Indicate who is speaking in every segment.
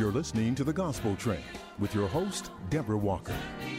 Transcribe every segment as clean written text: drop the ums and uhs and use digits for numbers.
Speaker 1: You're listening to The Gospel Train with your host, Deborah Walker.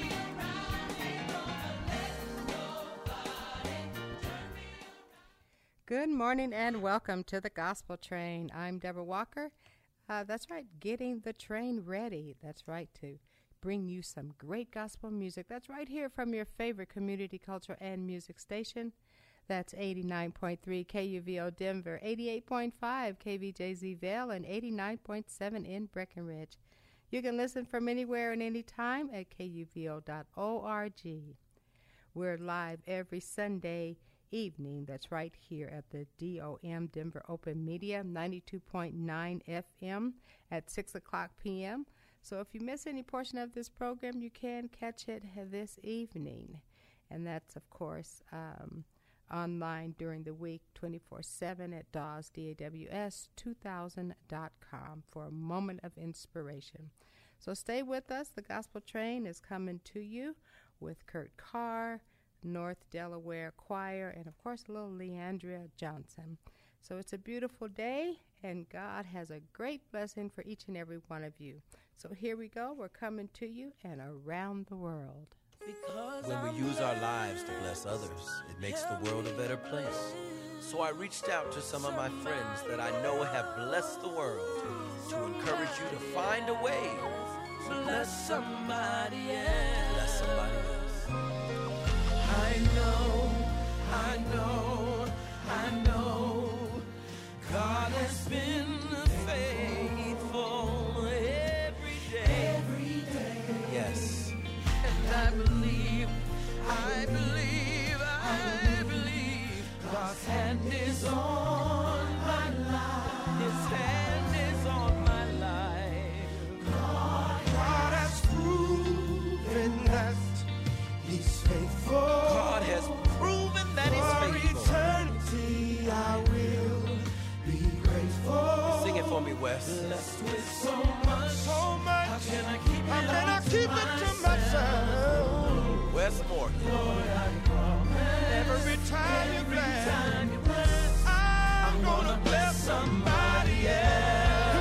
Speaker 2: Good morning and welcome to The Gospel Train. I'm Deborah Walker. That's right, getting the train ready. That's right, to bring you some great gospel music. That's right here from your favorite community culture and music station. That's 89.3 KUVO Denver, 88.5 KVJZ Vail, and 89.7 in Breckenridge. You can listen from anywhere and anytime at kuvo.org. We're live every Sunday evening. That's right here at the DOM Denver Open Media, 92.9 FM at 6 o'clock p.m. So if you miss any portion of this program, you can catch it this evening. And that's, of course, online during the week, 24/7 at DAWS, DAWS2000.com for a moment of inspiration. So stay with us. The Gospel Train is coming to you with Kurt Carr, North Delaware Choir, and of course, little Leandria Johnson. So it's a beautiful day, and God has a great blessing for each and every one of you. So here we go. We're coming to you and around the world.
Speaker 3: When we use our lives to bless others, it makes the world a better place. So I reached out to some of my friends that I know have blessed the world to encourage you to find a way to bless somebody else. Bless somebody else. I know, God has been faithful every day. Yes. And I believe God's hand is on my life. His hand is on my life. God has proven that He's faithful. God has proven that He's faithful. For eternity I will be grateful. Sing it for me, Wes. Blessed with so much. How can I keep it to myself? Wes Morgan. Lord, I promise. Every time you bless, I'm gonna bless somebody else.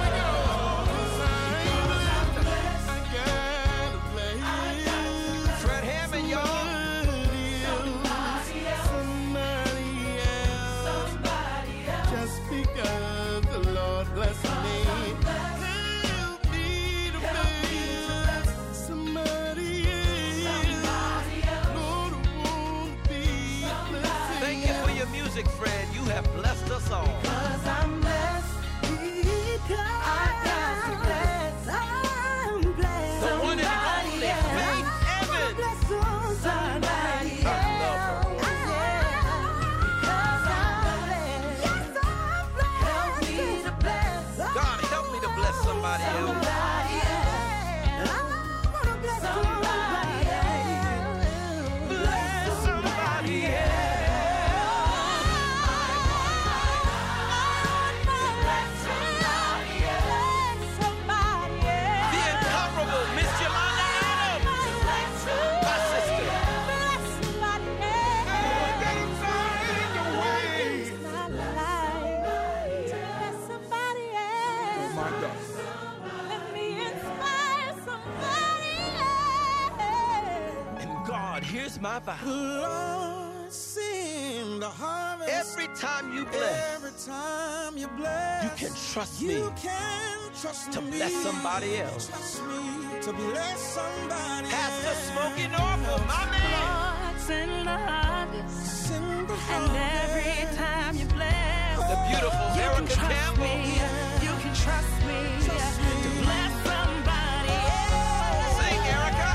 Speaker 3: Music, friend, you have blessed us all. Because I'm blessed. I got to bless. I'm blessed. The one and only Faith Evans. Somebody else. I love her. Because I'm blessed. Yes, I'm blessed. Help me to bless. God, help me to bless somebody else. Somebody else. Bless somebody else. Here's my vow. Lord, sing the harvest. Every time you bless, you can trust me to bless somebody else. Trust me to bless somebody else. Pastor Smokey Norfolk, my man. Lord, sing the harvest. And every time you bless, the beautiful Erica Campbell. You can trust me to bless somebody else. Sing, Erica.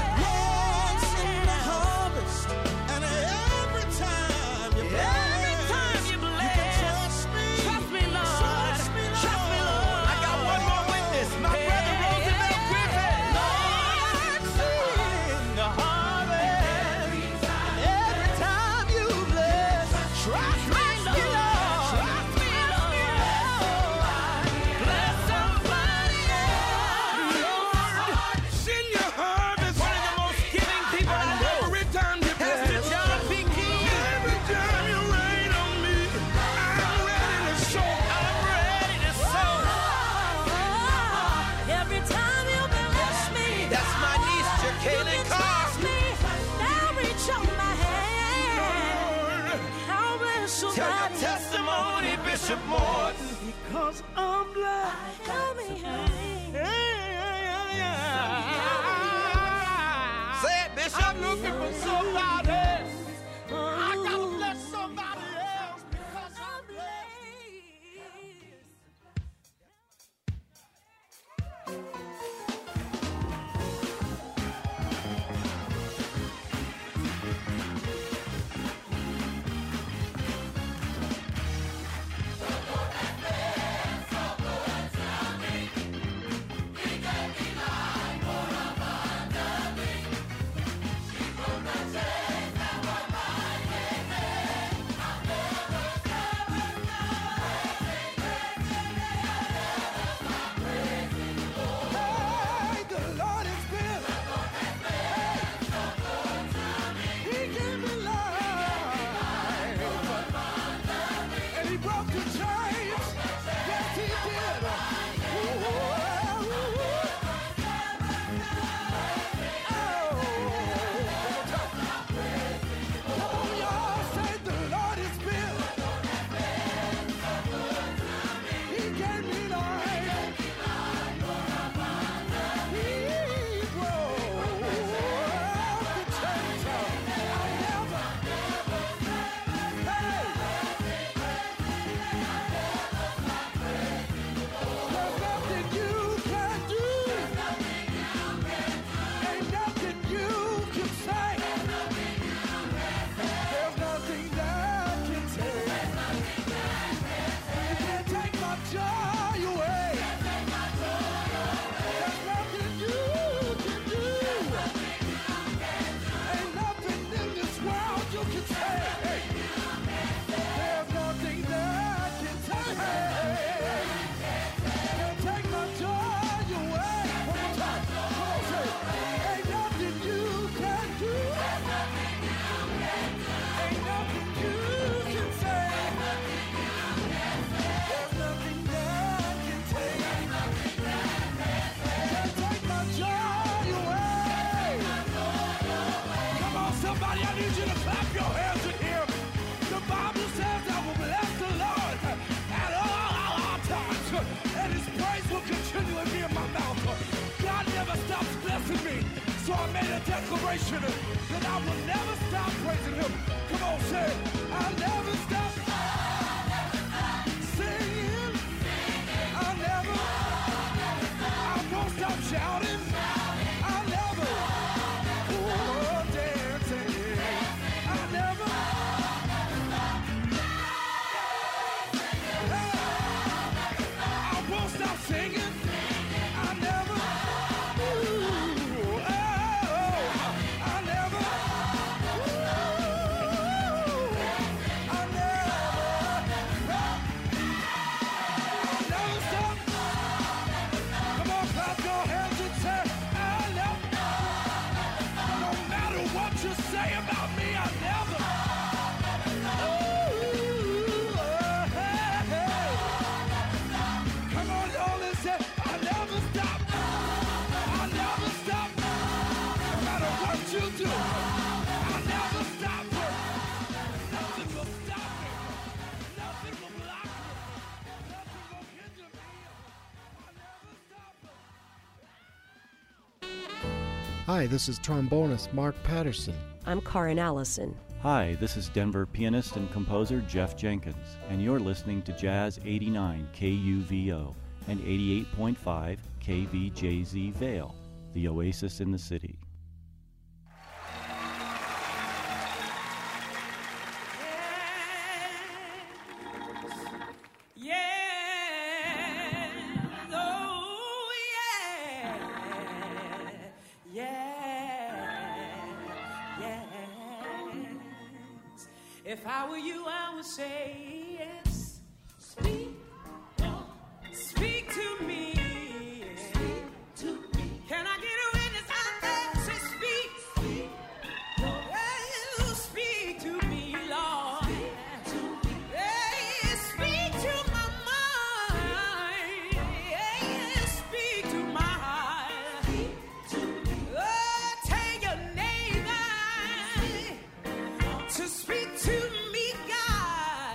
Speaker 3: Every time Tell your testimony, Bishop Morton. Because I'm black. Say it, Bishop. I'm looking for somebody. I gotta bless somebody else because I'm blessed. So I made a declaration that I will never stop praising him. Come on, say it. I'll never stop singing. I won't stop shouting. I'll never dancing. I'll never I won't stop singing. I'll never
Speaker 4: Hi, this is trombonist Mark Patterson.
Speaker 5: I'm Karin Allison.
Speaker 6: Hi, this is Denver pianist and composer Jeff Jenkins, and you're listening to Jazz 89 KUVO and 88.5 KVJZ Vale, the oasis in the city.
Speaker 7: If I were you, I would say yes. Speak to me. Speak to me. Can I get a witness out there? Say speak. Well, speak to me, Lord. Hey, speak to my mind. Hey, speak to my heart. Oh, take your name to speak to me, God.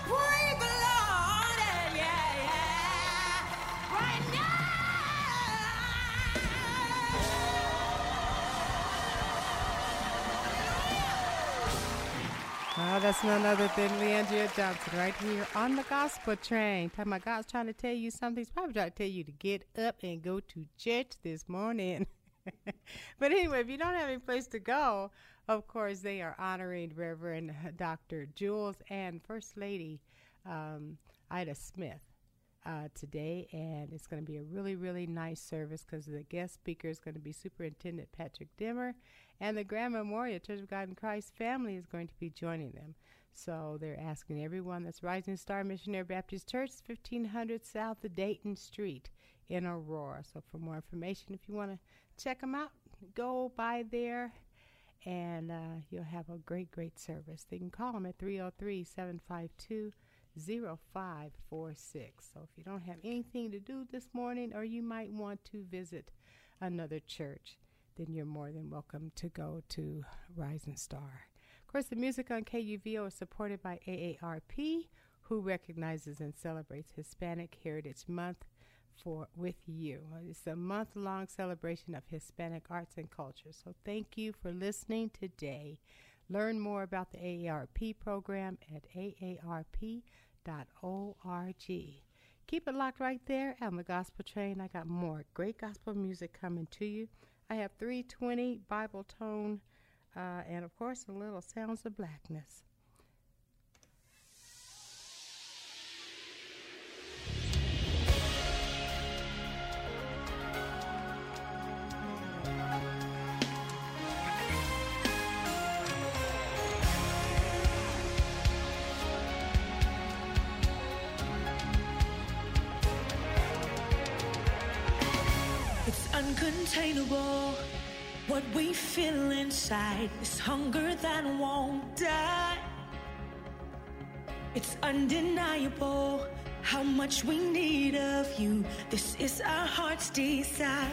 Speaker 7: Praise the Lord, yeah, yeah. Right
Speaker 2: Oh, that's none other than Leandria Johnson right here on the Gospel Train. Talking about God's trying to tell you something. He's probably trying to tell you to get up and go to church this morning. But anyway, if you don't have any place to go, of course, they are honoring Reverend Dr. Jules and First Lady Ida Smith today. And it's going to be a really, really nice service because the guest speaker is going to be Superintendent Patrick Dimmer. And the Grand Memorial Church of God in Christ family is going to be joining them. So they're asking everyone that's Rising Star Missionary Baptist Church, 1500 South Dayton Street in Aurora. So for more information, if you want to check them out, go by there and you'll have a great, great service. They can call them at 303-752-0546. So if you don't have anything to do this morning or you might want to visit another church, then you're more than welcome to go to Rising Star. Of course, the music on KUVO is supported by AARP, who recognizes and celebrates Hispanic Heritage Month with you. It's a month-long celebration of Hispanic arts and culture. So thank you for listening today. Learn more about the AARP program at aarp.org. Keep it locked right there on the Gospel Train. I got more great gospel music coming to you. I have 320 Bible Tone, and of course, a little Sounds of Blackness.
Speaker 7: Uncontainable, what we feel inside, this hunger that won't die. It's undeniable how much we need of you. This is our heart's desire.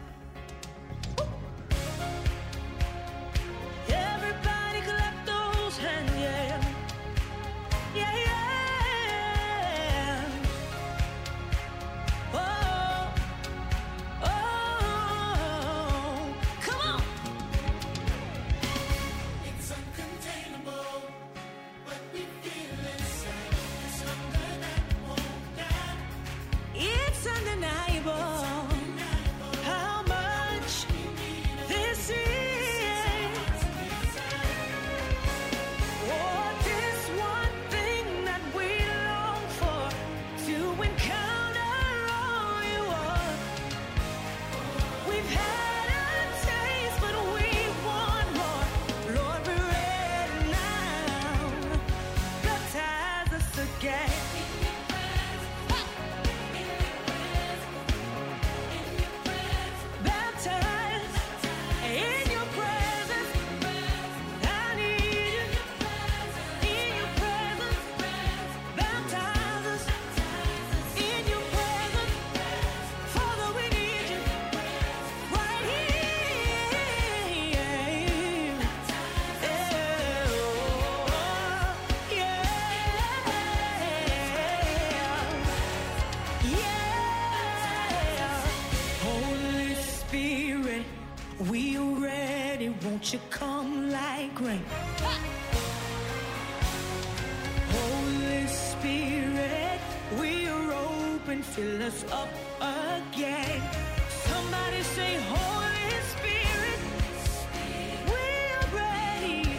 Speaker 7: Everybody clap those hands, yeah. Yeah, yeah. Won't you come like rain? Holy Spirit, we are open, fill us up again. Somebody say, Holy Spirit, we are ready.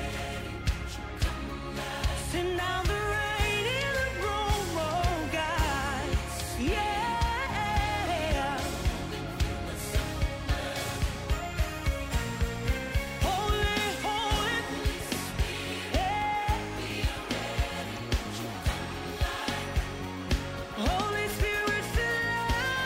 Speaker 7: Send down the rain in the room, oh God. Yeah. Holy Spirit, fill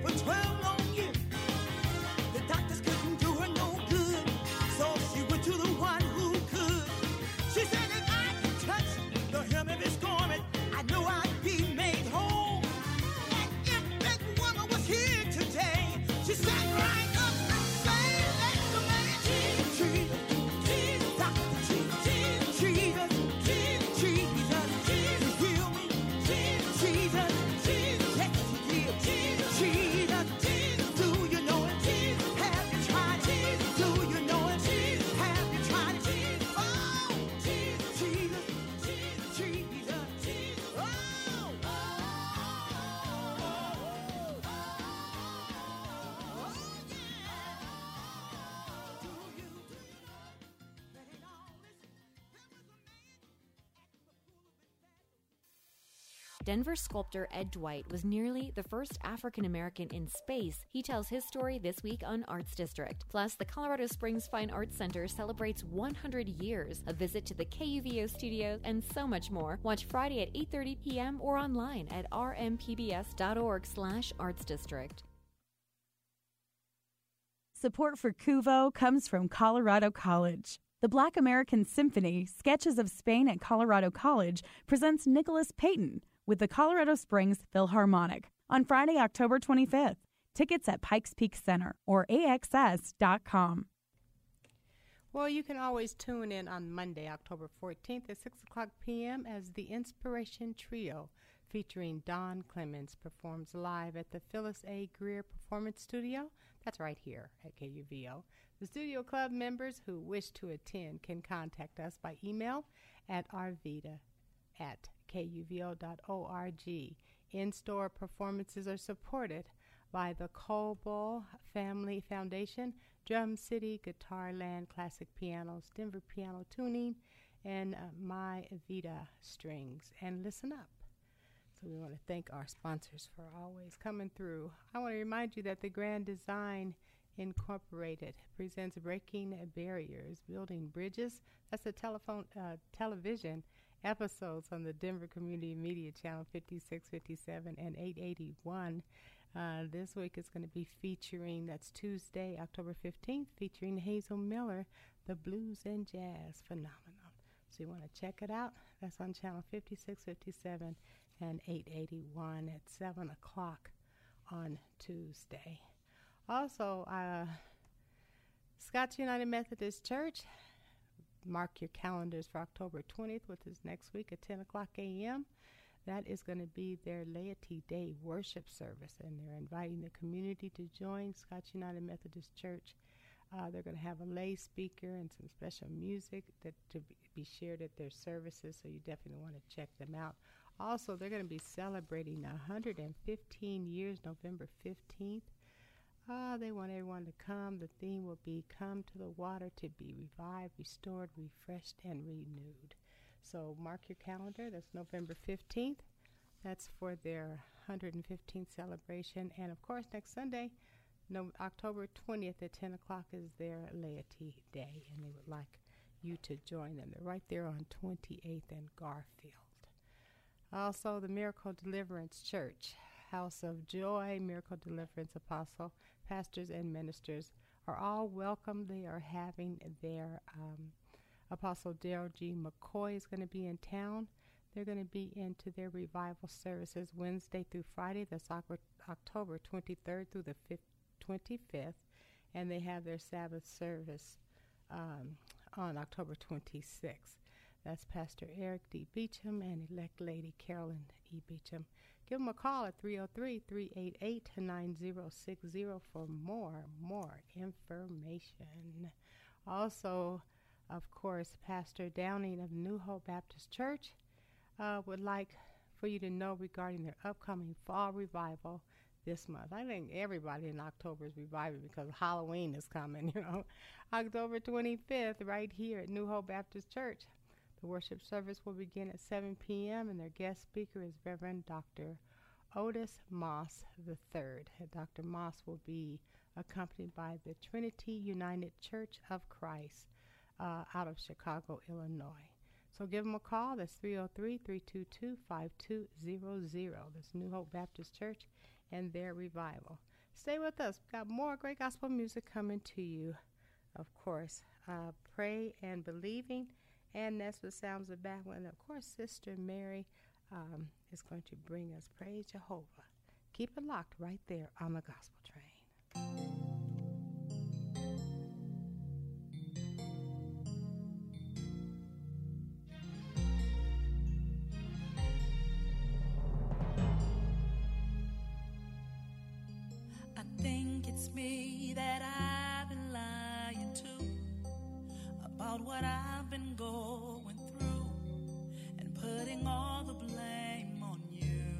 Speaker 7: for 12 long years. The doctors couldn't do her no good, so she went to the one who could. She said, if I could touch the hem of his garment, I know I'd be made whole. And if that woman was here today, she sat right up and sang that the man Jesus, Jesus, Dr. Jesus, Jesus, Jesus, Jesus, Jesus, heal me, Jesus, Jesus, Jesus, yes, he did, Jesus, Jesus, Jesus, do you know it? Jesus, have you tried it? Do you know it? Jesus, have you tried it? Jesus, oh, Jesus, Jesus, Jesus, Jesus, Jesus, oh, oh,
Speaker 5: Denver sculptor Ed Dwight was nearly the first African American in space. He tells his story this week on Arts District. Plus, the Colorado Springs Fine Arts Center celebrates 100 years, a visit to the KUVO studios, and so much more. Watch Friday at 8:30 p.m. or online at rmpbs.org/artsdistrict.
Speaker 8: Support for CUVO comes from Colorado College. The Black American Symphony, Sketches of Spain at Colorado College, presents Nicholas Payton with the Colorado Springs Philharmonic on Friday, October 25th. Tickets at Pikes Peak Center or AXS.com.
Speaker 2: Well, you can always tune in on Monday, October 14th at 6 o'clock p.m. as the Inspiration Trio featuring Don Clemens performs live at the Phyllis A. Greer Performance Studio. That's right here at KUVO. The studio club members who wish to attend can contact us by email at arvita@kuvo.org. In-store performances are supported by the Coble Family Foundation, Drum City, Guitar Land, Classic Pianos, Denver Piano Tuning, and My Vita Strings. And listen up. So we want to thank our sponsors for always coming through. I want to remind you that the Grand Design Incorporated presents Breaking Barriers, Building Bridges. That's the television episodes on the Denver Community Media Channel 56, 57, and 881. This week is going to be featuring, that's Tuesday, October 15th, featuring Hazel Miller, the Blues and Jazz Phenomenon. So you want to check it out. That's on Channel 56, 57, and 881 at 7 o'clock on Tuesday. Also, Scotts United Methodist Church, mark your calendars for October 20th, which is next week at 10 o'clock a.m. That is going to be their Laity Day worship service, and they're inviting the community to join Scotts United Methodist Church. They're going to have a lay speaker and some special music that to be shared at their services, so you definitely want to check them out. Also, they're going to be celebrating 115 years, November 15th. They want everyone to come. The theme will be Come to the Water to be revived, restored, refreshed, and renewed. So mark your calendar. That's November 15th. That's for their 115th celebration. And, of course, next Sunday, October 20th at 10 o'clock is their Laity Day, and they would like you to join them. They're right there on 28th and Garfield. Also, the Miracle Deliverance Church, House of Joy, Miracle Deliverance Apostle, pastors and ministers are all welcome. They are having their Apostle Darrell G. McCoy is going to be in town. They're going to be into their revival services Wednesday through Friday. That's October 23rd through the 25th. And they have their Sabbath service on October 26th. That's Pastor Eric D. Beecham and elect Lady Carolyn E. Beecham. Give them a call at 303-388-9060 for more information. Also, of course, Pastor Downing of New Hope Baptist Church would like for you to know regarding their upcoming fall revival this month. I think everybody in October is reviving because Halloween is coming, October 25th, right here at New Hope Baptist Church. The worship service will begin at 7 p.m., and their guest speaker is Reverend Dr. Otis Moss III. Dr. Moss will be accompanied by the Trinity United Church of Christ out of Chicago, Illinois. So give them a call. That's 303-322-5200. That's New Hope Baptist Church and their revival. Stay with us. We've got more great gospel music coming to you, of course. Pray and Believing, and that's what sounds of battle. And, of course, Sister Mary is going to bring us Praise Jehovah. Keep it locked right there on the Gospel Train.
Speaker 9: I think it's me that I've been lying to about what I've been going through and putting all the blame on you.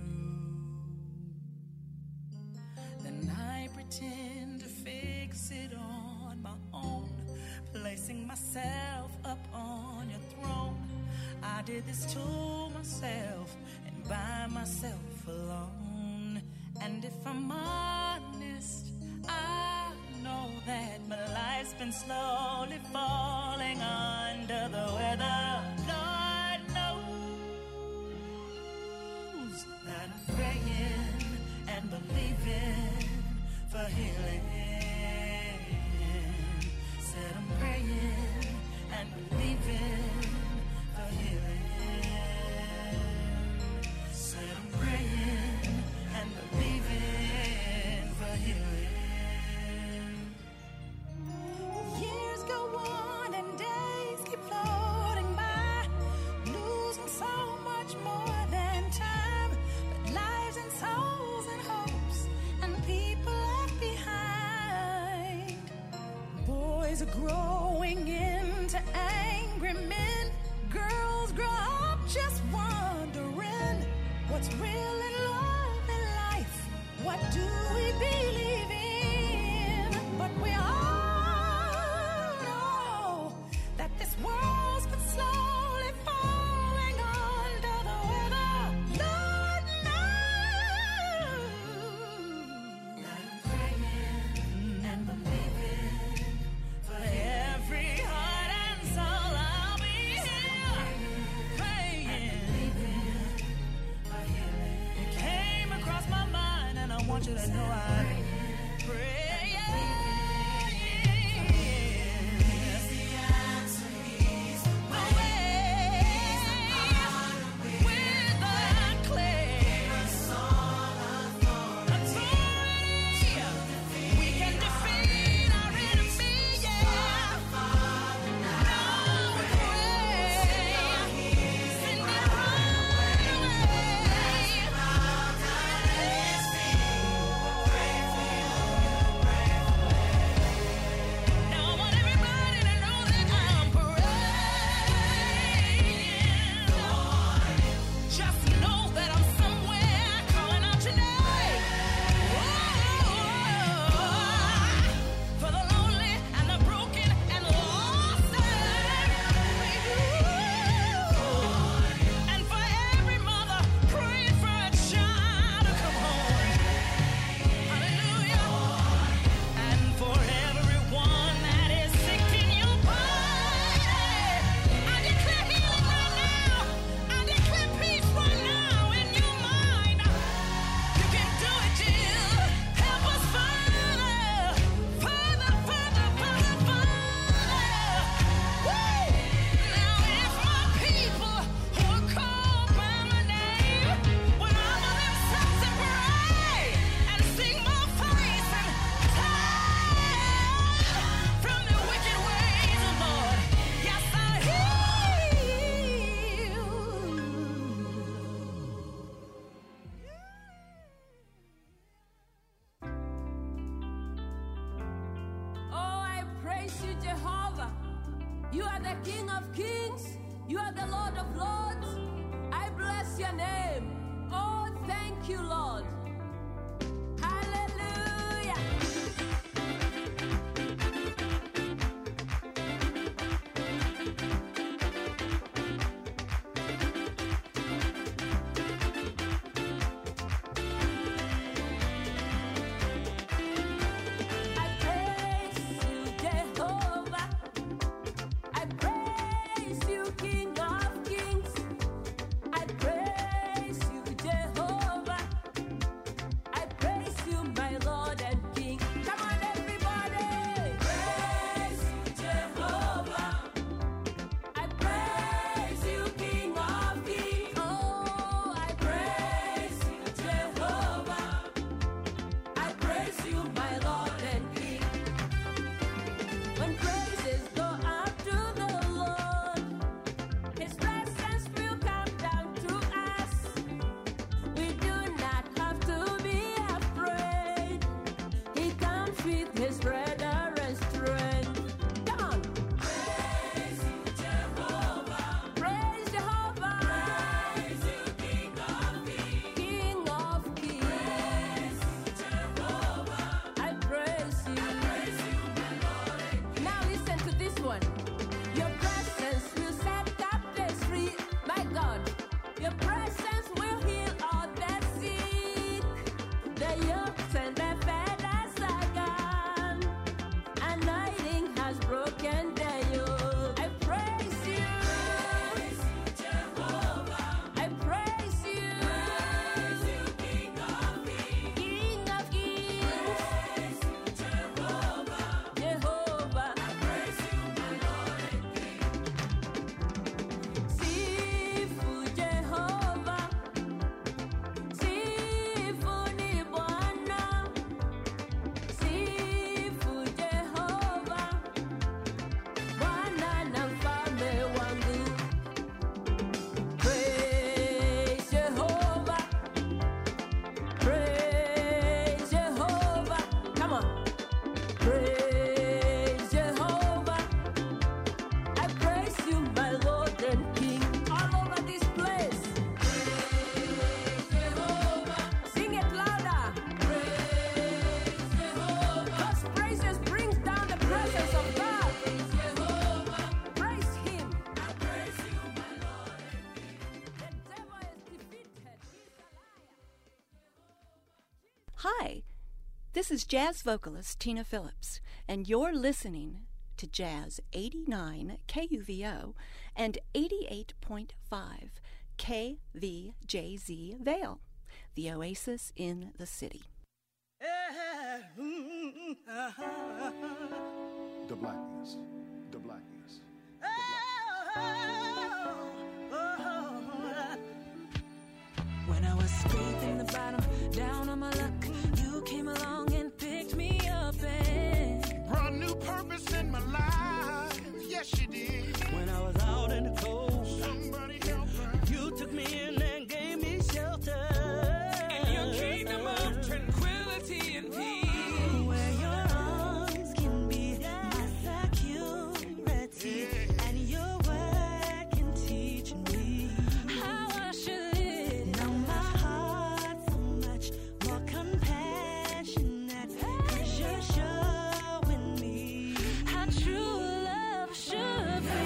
Speaker 9: Then I pretend to fix it on my own, placing myself up on your throne. I did this to myself and by myself alone. And if I'm honest, I know that my life's been slowly falling under the weather. Lord knows that I'm praying and believing for healing. Said I'm praying and believing for healing. Said I'm praying and believing for healing. Years go on and days keep floating by, losing so much more than time, but lives and souls and hopes and people left behind. Boys are growing into angry men, girls grow up just wondering what's real in love and life. What do we believe in? But we all know that this world's been slowly falling under the weather. Lord knows that I'm praying and believing for every heart and soul. I'll be here praying. It came across my mind, and I want you to know I pray. The answer is away with the clay. Authority, we can defeat our enemy. Yeah. No way. Send it right Now I want everybody to know that I'm praying. Just know that I'm somewhere calling out your name. For the lonely and the broken and lost. And for every mother praying for a child to come home. Hallelujah. And for everyone that is sick in your body, I declare healing right now. I declare peace right now in your mind. You can do it, Jill. Help us further, further, further, further, further. Woo! Now if my people who are called by my name would humble themselves and pray and seek my face and turn from their wicked ways, Lord, yes, I'll heal.
Speaker 10: Oh, I praise you, Jehovah. You are the King of Kings. You are the Lord of Lords. I bless your name. Oh, thank you, Lord. Hallelujah. I praise you, Jehovah. I praise you, King of Kings. I praise you, Jehovah.
Speaker 11: Hi, this is jazz vocalist Tina Phillips, and you're listening to Jazz 89 KUVO and 88.5 KVJZ Vale, the oasis in the city.
Speaker 1: The blackness. The blackness.
Speaker 9: When I was scraping the bottom, down on my luck, you came along and picked me up and
Speaker 3: brought new purpose in my life. Yes, you did.
Speaker 9: when I was out in the cold,
Speaker 3: Somebody help her.
Speaker 9: you took me in and gave me shelter.
Speaker 3: In your kingdom of tranquility and peace.
Speaker 9: Where your arms can be my security, and your word can teach me how I should live. Now my heart's so much more compassionate, 'cause you're showing me how true love should be.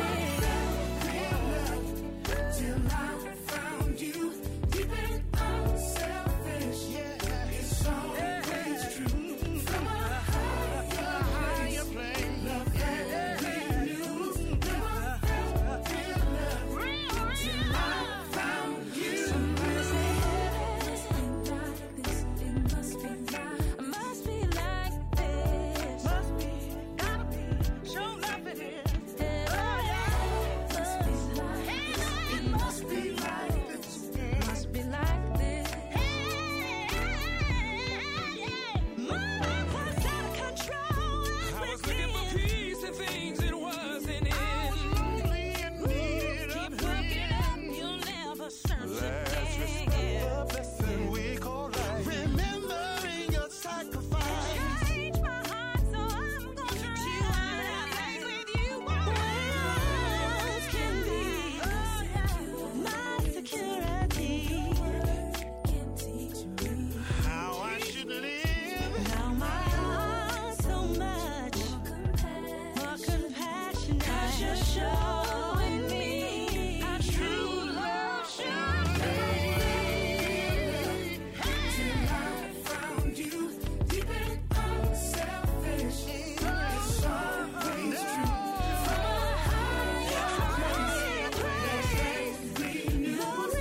Speaker 3: Till I found you, deep and unselfish. Yeah, it's always true. From a higher plane, love and news. Never felt real love till I found you.
Speaker 9: Somebody say heaven ain't like this. It must be like, must be like this. Must be, gotta be, show love it is. Oh yeah, must be like this. It must be like this. Must be like this. My life was out of control.
Speaker 3: I was looking for peace and things it wasn't in. Lonely and needed a
Speaker 9: Keep looking up, you'll never search again.
Speaker 3: the blessing we call life. Remembering your sacrifice.
Speaker 9: Change my heart, so I'm gonna try with you. Words can be my security. Can teach me
Speaker 3: How I should live.
Speaker 9: now my heart's so much more compassionate. 'Cause you're showing me how true love should be.
Speaker 3: Till I found you, deep and unselfish. It's always true. From a higher place, renewed.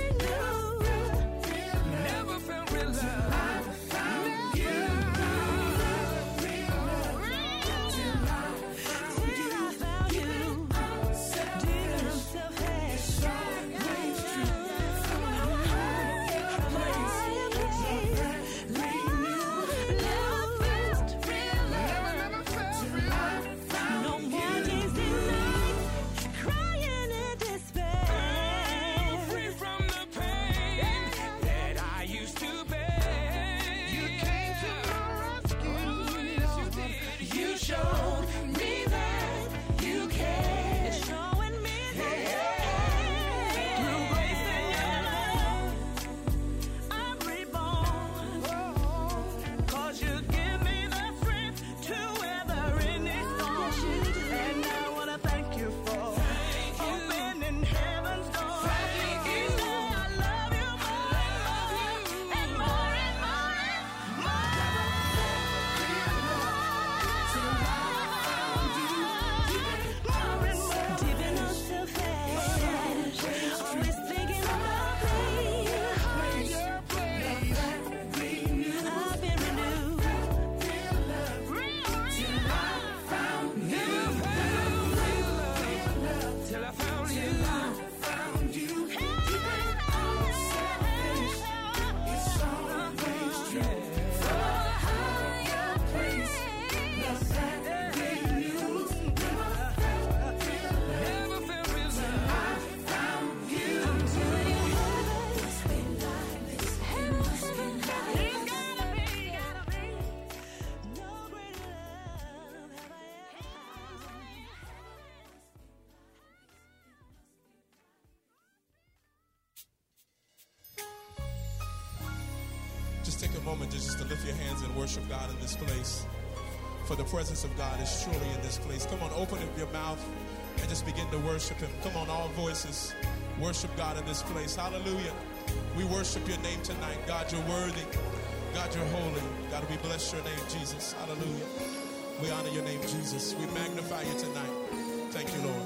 Speaker 3: Never felt real love. I found you. Real love. Till I found you, deep and unselfish. It's always true. From a higher place,
Speaker 9: No more days and nights crying in despair.
Speaker 3: free from the pain that I used to bear. You came to my rescue. Yes, you did. You showed me that you care.
Speaker 9: Showing me that
Speaker 3: Through grace and your love,
Speaker 9: I'm reborn.
Speaker 3: 'cause you give me the strength to weather any storm. And I wanna thank you for opening heaven's door. Each day I love you more and more and more and more. Till I found you, more and more.
Speaker 9: Deep in unselfish, always thinking about me.
Speaker 3: Your place,
Speaker 9: I've been renewed.
Speaker 3: till I found you. Till I found you. Deep and unselfish. It's always true. From a higher place, love that renewed. Never felt real love. I found you.
Speaker 9: I'm telling you, heaven must be like this. It must be like this. Gotta be. No greater love have I ever found.
Speaker 12: Just take a moment just to lift your hands and worship God in this place. For the presence of God is truly in this place. Come on, open up your mouth and just begin to worship Him. Come on, all voices. Worship God in this place. Hallelujah. We worship your name tonight. God, you're worthy. God, you're holy. God, we bless your name, Jesus. Hallelujah. We honor your name, Jesus. We magnify you tonight. Thank you, Lord.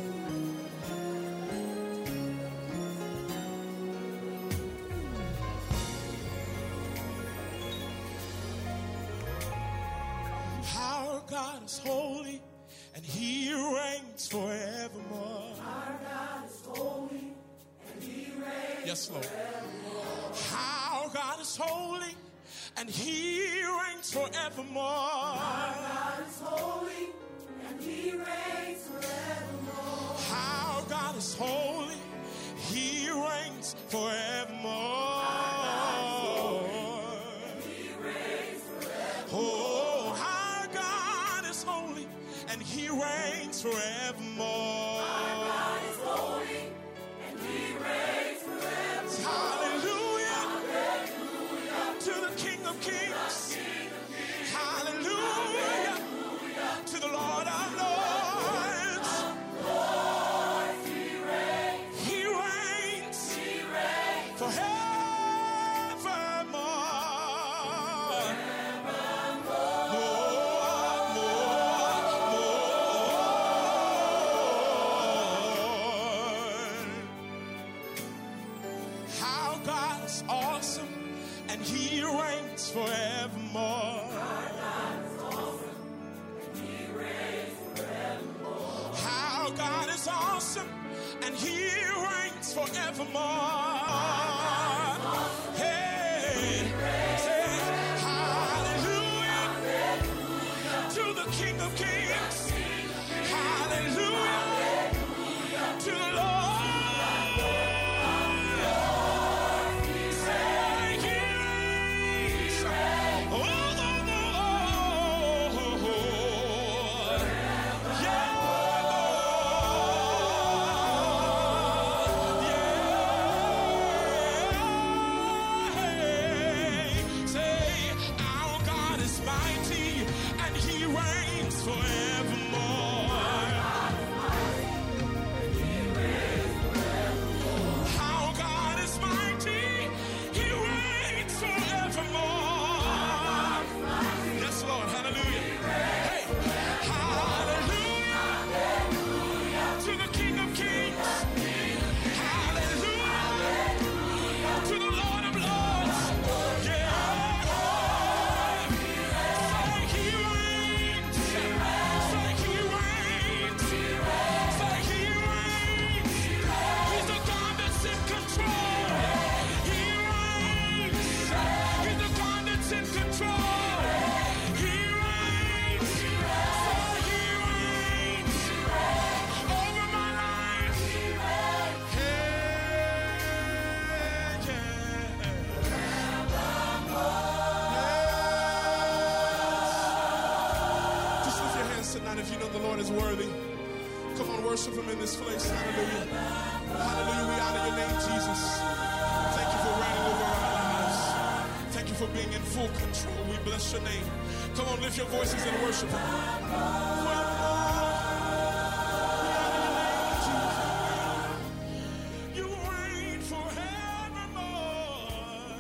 Speaker 12: Our God is holy, and he reigns forevermore.
Speaker 3: Our God is holy, and he reigns.
Speaker 12: Yes, Lord. Our God is holy, and he reigns forevermore.
Speaker 3: Our God is holy, and he reigns forevermore.
Speaker 12: Our God is holy, he reigns forevermore. Oh, our God is holy, and he reigns forevermore.
Speaker 3: Our God is holy, and he reigns forevermore.
Speaker 12: Hallelujah. To the King of Kings. Hallelujah. To the Lord our Lords. He reigns forevermore. How God is awesome, and he reigns forevermore. How God is awesome, and he reigns forevermore. Hey, say hallelujah to the King of Kings. Hallelujah to the Lord. Say he reigns. Oh, say our God is mighty, and he reigns forevermore. Our God is mighty, he reigns forevermore. Yes, Lord, hallelujah. Hey, hallelujah to the King of Kings. Hallelujah to the Lord of Lords. Yeah. Say he reigns. Say he reigns. Say he reigns. He's the God that's in control. He reigns. He's the God that's in control. He reigns. Say he reigns over my life. Just lift your hands tonight if you know the Lord is worthy. Come on, worship him in this place. Hallelujah. Hallelujah. We honor your name, Jesus. Thank you for reigning over our lives. Thank you for being in full control. We bless your name. Come on, lift your voices and worship him. You reign forevermore.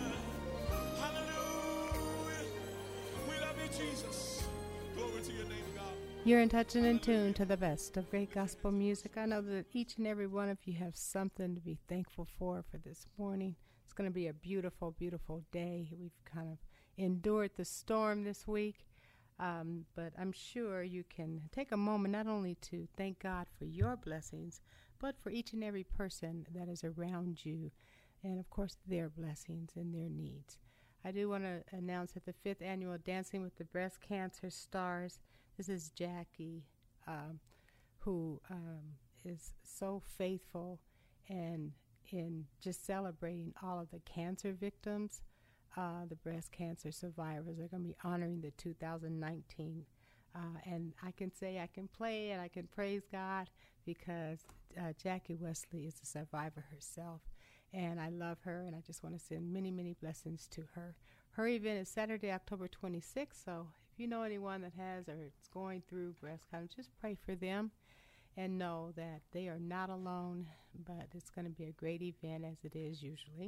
Speaker 12: Hallelujah. We love you, Jesus. Glory to your name, God.
Speaker 2: You're in touch and in tune to the best of great gospel music. I know that each and every one of you have something to be thankful for this morning. It's going to be a beautiful, beautiful day. We've kind of endured the storm this week, but I'm sure you can take a moment not only to thank God for your blessings, but for each and every person that is around you, and of course their blessings and their needs. I do want to announce that the 5th annual Dancing with the Breast Cancer Stars, this is Jackie, who is so faithful and in just celebrating all of the cancer victims, the breast cancer survivors. They're going to be honoring the 2019. And I can say I can play and I can praise God because Jackie Wesley is a survivor herself. And I love her, and I just want to send many, many blessings to her. Her event is Saturday, October 26th, so if you know anyone that has or is going through breast cancer, just pray for them and know that they are not alone, but it's going to be a great event as it is usually.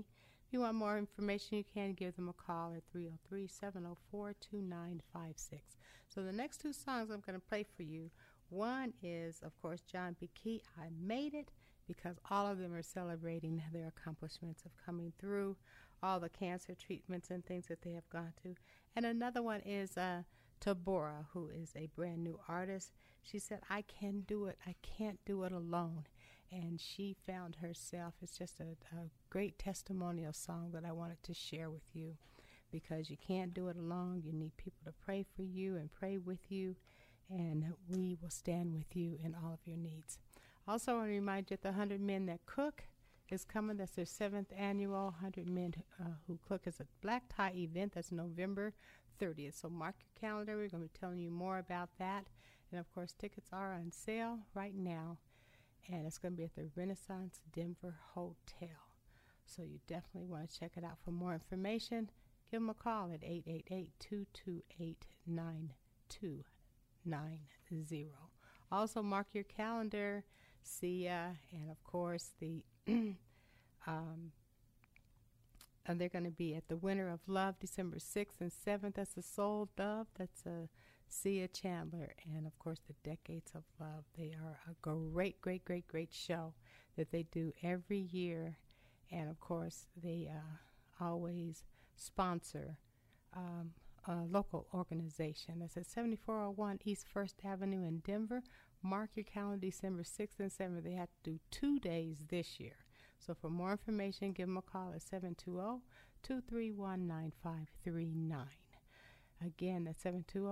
Speaker 2: If you want more information, you can give them a call at 303-704-2956. So the next two songs I'm going to play for you, one is, of course, John B. Key, I Made It, because all of them are celebrating their accomplishments of coming through all the cancer treatments and things that they have gone to. And another one is Tabora, who is a brand new artist. She said, I can do it. I can't do it alone. And she found herself. It's just a great testimonial song that I wanted to share with you, because you can't do it alone. You need people to pray for you and pray with you, and we will stand with you in all of your needs. Also, I want to remind you that the 100 Men That Cook is coming. That's their 7th annual 100 Men Who Cook. Is a black tie event. That's November 30th. So mark your calendar. We're going to be telling you more about that. And, of course, tickets are on sale right now. And it's going to be at the Renaissance Denver Hotel. So you definitely want to check it out. For more information, give them a call at 888-228-9290. Also, mark your calendar. Sia, and of course and they're going to be at the Winter of Love December 6th and 7th. That's the Soul Dove. That's Sia Chandler, and of course the Decades of Love. They are a great show that they do every year, and of course they always sponsor a local organization. That's at 7401 East 1st Avenue in Denver. Mark your calendar, December 6th and 7th. They have to do 2 days this year. So for more information, give them a call at 720-231-9539. Again, that's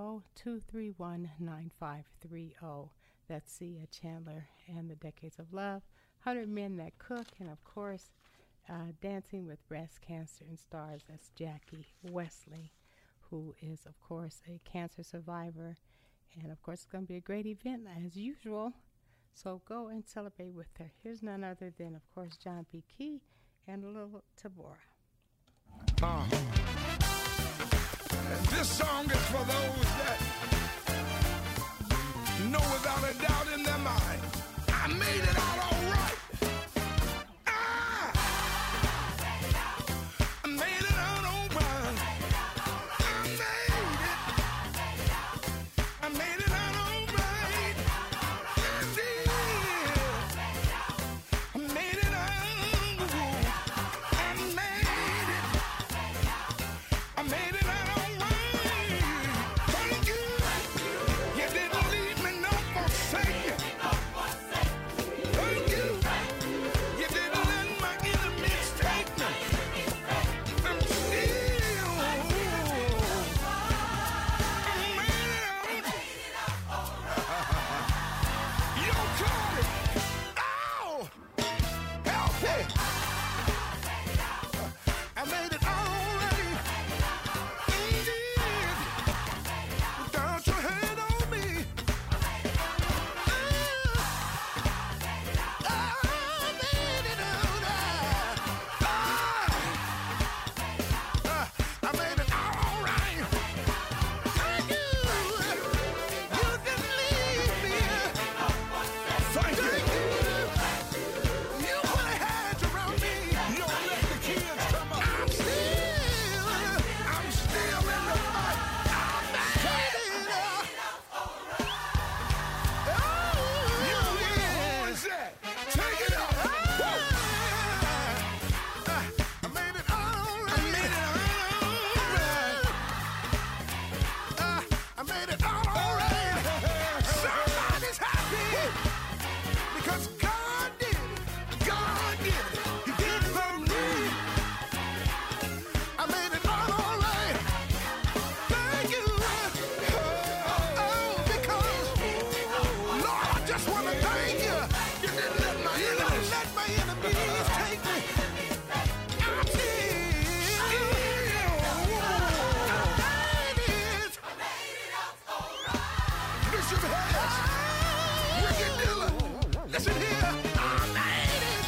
Speaker 2: 720-231-9530. That's Sia Chandler and the Decades of Love, 100 Men That Cook, and of course, Dancing with Breast Cancer and Stars. That's Jackie Wesley, who is, of course, a cancer survivor. And, of course, it's going to be a great event, as usual. So go and celebrate with her. Here's none other than, of course, John B. Key and a little Tabora.
Speaker 3: And this song is for those that know without a doubt in their mind, I made it out all right. I made it out all right. I made it out all right. Indeed. I made it out. I made it. I made it out all right. Thank you. You didn't leave me no forsaken. Thank you. You didn't let my enemies take me. I'm still. Yo, Charlie! Ow! Help me! I made it all right. Indeed. Without your hand on me. I made it all right. I made it all right. Thank you. You didn't leave me. Thank you. You put a hedge around me. You don't let the kids come up. I'm still in the fight. I made it. You is that? Take it up. I made it all right. I made it all right. I made it all right. Somebody's happy because God did it. God did it. He did it for me. I made it all right. Thank you. Because Lord, I just want to thank you. You didn't let my enemies take me. I'm still. I made it. Bishop Harris, Ricky Dillon, listen here. I made it.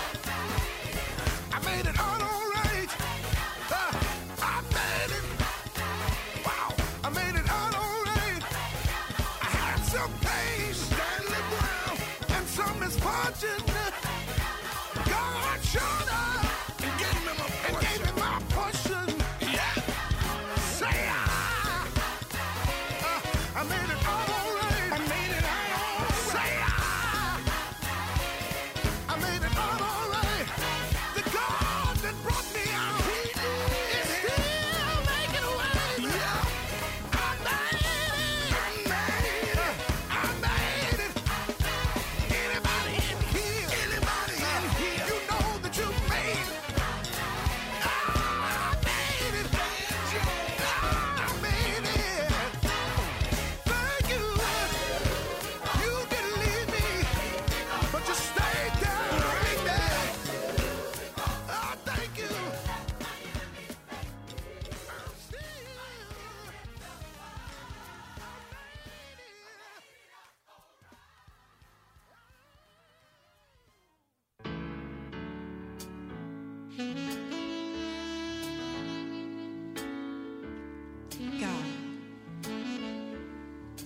Speaker 3: I made it all right. I made it. Wow, I made it all right. I had some pain, Stanley Brown, and some misfortune. God showed up and gave me my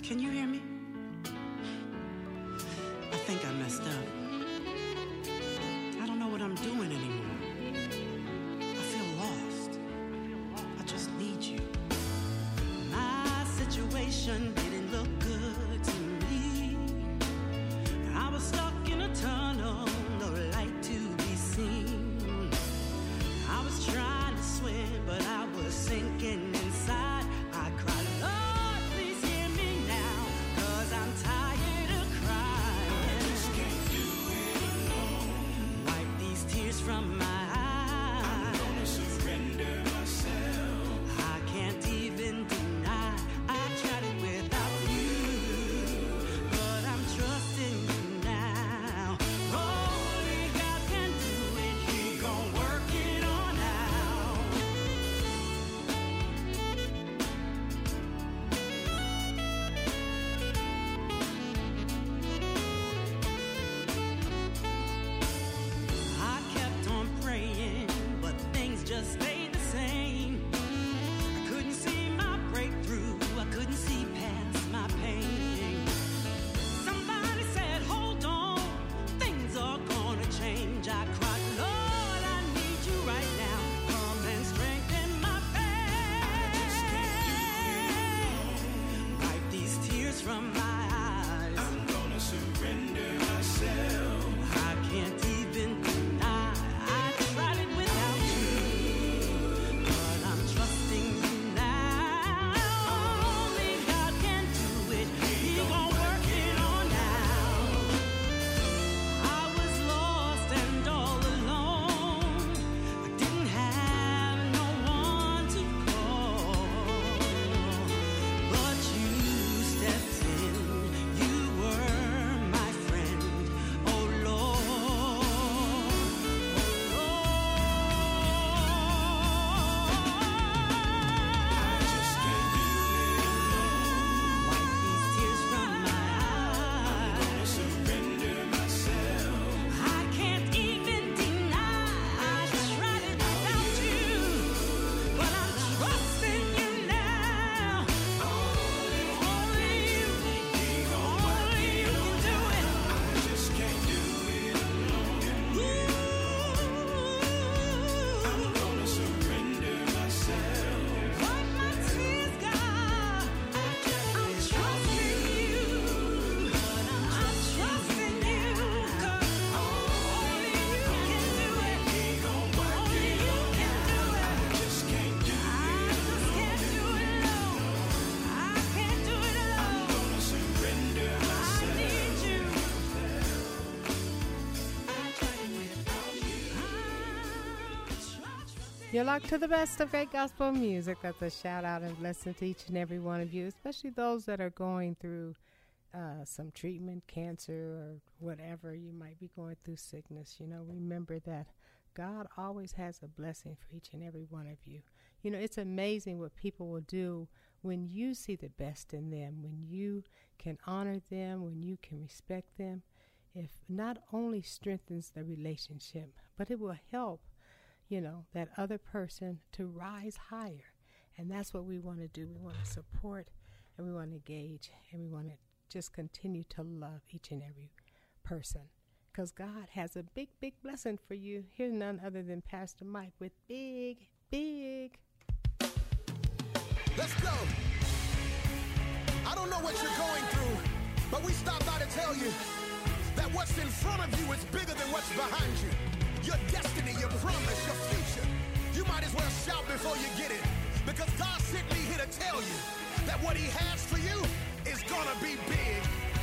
Speaker 13: Can you hear me? I think I messed up. I don't know what I'm doing anymore. I feel lost. I just need you. My situation didn't look good to me. I was stuck in a tunnel, no light to be seen. I was trying to swim, but I was sinking inside. I cried, Lord, please hear me now, 'cause I'm tired of crying. I just can't do it alone. Wipe these tears from my eyes. I'm gonna surrender myself. I can't even deny I tried it without you, but I'm trusting you now. Only God can do it. He gon' work it on out. I kept on praying, but things just stayed the same. I couldn't see my breakthrough. I couldn't see past my pain. Somebody said, hold on, things are gonna change. I cried, Lord, I need you right now. Come and strengthen my faith. Wipe these tears from my eyes. I'm gonna surrender myself. I can't even deny I tried it without you, but I'm trusting you now. Only God can do it. He gon' work it on out. I was lost and all alone. I didn't have no one to call, but you stepped in. You were my friend. Oh Lord, oh Lord. I just can't do it alone. Wipe these tears from my eyes. I'm gonna surrender myself. I can't even deny I tried it without you, but I'm trusting you now. Only you can do it. I just can't do it alone. I'm gonna surrender myself. Wipe my tears, God. I'm trusting you, but I'm trusting you, 'cause only you can do it. Only you can do it. I just can't do it alone. I can't do it alone. I'm gonna surrender myself. I need you.
Speaker 2: You're locked to the best of great gospel music. That's a shout out and blessing to each and every one of you, especially those that are going through some treatment, cancer, or whatever. You might be going through sickness. You know, remember that God always has a blessing for each and every one of you. You know, it's amazing what people will do when you see the best in them, when you can honor them, when you can respect them. If not only strengthens the relationship, but it will help, you know, that other person to rise higher. And that's what we want to do. We want to support, and we want to engage, and we want to just continue to love each and every person, because God has a big, big blessing for you. Here's none other than Pastor Mike with Big, Big.
Speaker 14: Let's go. I don't know what you're going through, but we stopped by to tell you that what's in front of you is bigger than what's behind you. Your destiny, your promise, your future. You might as well shout before you get it, because God sent me here to tell you that what he has for you is gonna be big.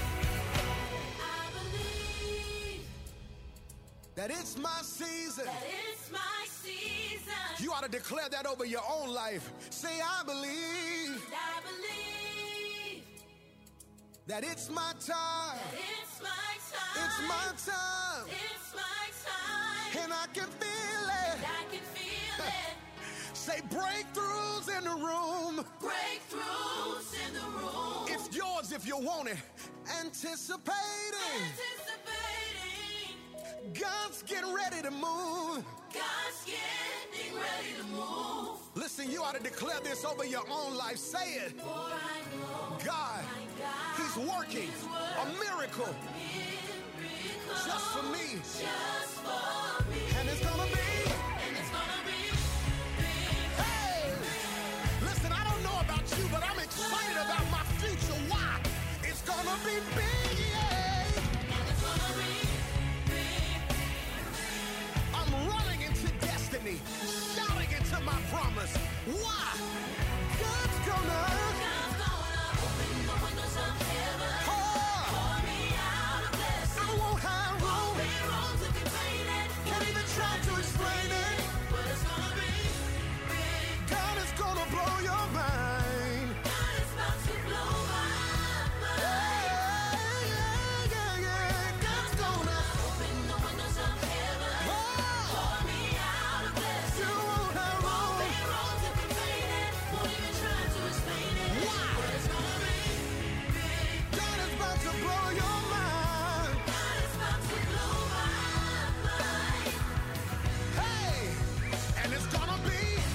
Speaker 9: I believe
Speaker 14: That it's my season.
Speaker 9: that it's my season.
Speaker 14: You ought to declare that over your own life. Say, I believe
Speaker 9: I believe
Speaker 14: that it's my time.
Speaker 9: that it's my time.
Speaker 14: It's my time.
Speaker 9: It's my time.
Speaker 14: And I can feel it.
Speaker 9: And I can feel it.
Speaker 14: Say breakthroughs in the room.
Speaker 9: Breakthroughs in the room.
Speaker 14: It's yours if you want it. Anticipating.
Speaker 9: Anticipating.
Speaker 14: God's getting ready to move.
Speaker 7: God's getting ready to move.
Speaker 14: Listen, you ought to declare this over your own life. Say it.
Speaker 7: For I know
Speaker 14: God, He's working a miracle just for me.
Speaker 7: just for me.
Speaker 14: And it's gonna be.
Speaker 7: And it's gonna be big.
Speaker 14: Hey! Listen, I don't know about you, but I'm excited about my future. Why? It's gonna be big, yeah!
Speaker 7: And it's gonna be big.
Speaker 14: I'm running into destiny, shouting into my promise. Why? God's gonna
Speaker 7: open the windows of heaven. Pour me out a blessing.
Speaker 14: I won't have room.
Speaker 7: Won't be room to contain it.
Speaker 14: Can't even try to explain it.
Speaker 7: But it's gonna be big.
Speaker 14: God is gonna blow your mind.
Speaker 7: God is about to blow my mind.
Speaker 14: Yeah. God's gonna
Speaker 7: open the windows of heaven. Pour me out a blessing.
Speaker 14: You won't have
Speaker 7: Won't
Speaker 14: room.
Speaker 7: be room to contain it. Won't even try to explain it.
Speaker 14: Why?
Speaker 7: But it's gonna be big.
Speaker 14: God is about to blow your mind.
Speaker 7: God is about to blow my mind.
Speaker 14: Hey, and it's gonna be.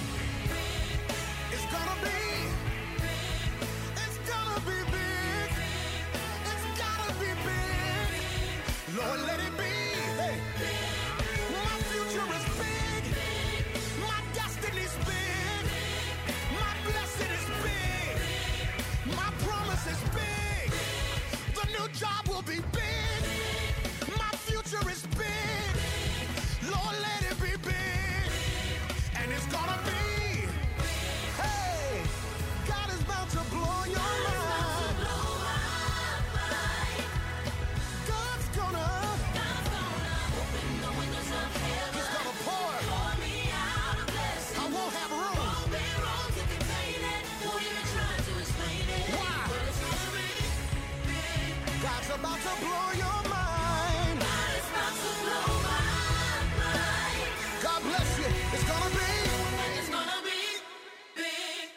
Speaker 14: It's gonna be. It's gonna be big. It's gotta be big. Lord, let it be. Hey. My future is big. My destiny's big. My blessing is big. My promise is big. The new job will be big. My future is big. Lord, let it be big. And it's gonna be. Hey, God is about to blow your mind. God's gonna.
Speaker 7: Open the windows of heaven.
Speaker 14: He's gonna pour.
Speaker 7: Pour me out a blessing.
Speaker 14: I won't have room.
Speaker 7: Won't be room to contain it. Won't even try to explain it.
Speaker 14: Why?
Speaker 7: But it's gonna be big.
Speaker 14: God's about to blow your mind.
Speaker 7: God is about to blow my mind.
Speaker 14: God bless you. It's gonna be.
Speaker 7: And it's gonna be big.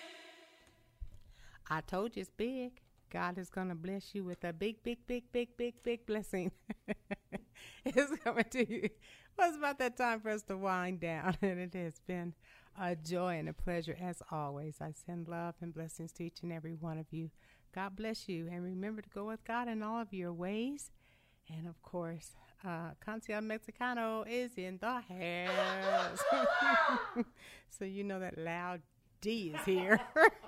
Speaker 2: I told you it's big. God is going to bless you with a big, big, big, big, big, big blessing. It's coming to you. Well, it's about that time for us to wind down, and it has been a joy and a pleasure as always. I send love and blessings to each and every one of you. God bless you, and remember to go with God in all of your ways. And, of course, Concierge Mexicano is in the house. So you know that loud D is here.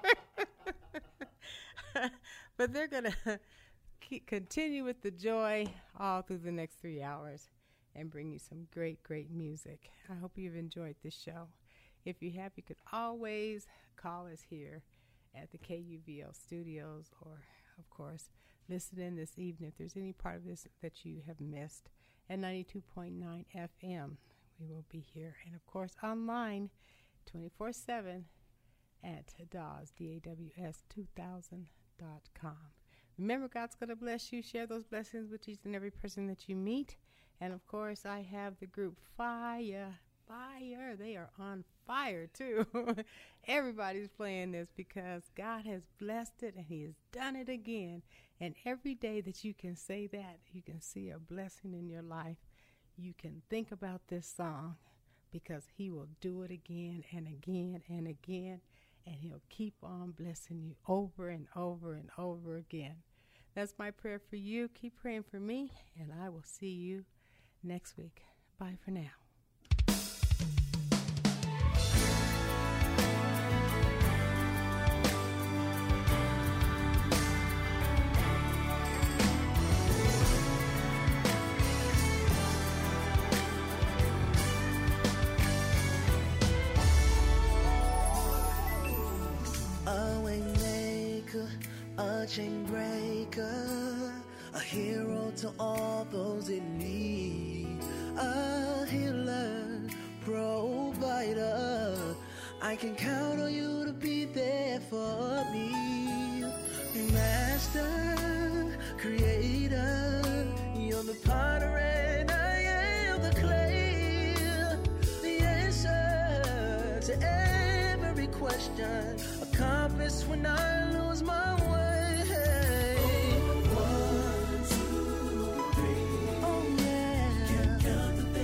Speaker 2: But they're going to continue with the joy all through the next 3 hours and bring you some great, great music. I hope you've enjoyed this show. If you have, you could always call us here at the KUVO studios, or, of course, listen in this evening if there's any part of this that you have missed at 92.9 FM. We will be here. And, of course, online 24/7 at DAWS, DAWS2000.com. Remember, God's going to bless you. Share those blessings with each and every person that you meet. And, of course, I have the group Fire. They are on fire, too. Everybody's playing this because God has blessed it, and He has done it again. And every day that you can say that, you can see a blessing in your life. You can think about this song because He will do it again and again and again. And He'll keep on blessing you over and over and over again. That's my prayer for you. Keep praying for me, and I will see you next week. Bye for now.
Speaker 3: A chain breaker, a hero to all those in need, a healer, provider. I can count on you to be there for me. Master, creator, you're the potter and I am the clay. The answer to every question, a compass when I lose my way. 1, 2, 3. Oh yeah. Can't count the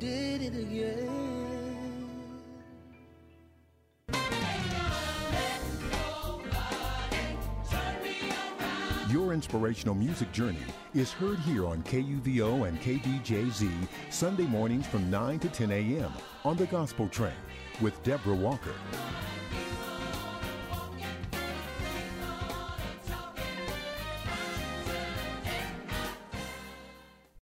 Speaker 3: did it again.
Speaker 1: Your inspirational music journey is heard here on KUVO and KVJZ Sunday mornings from 9 to 10 a.m. on The Gospel Train with Deborah Walker.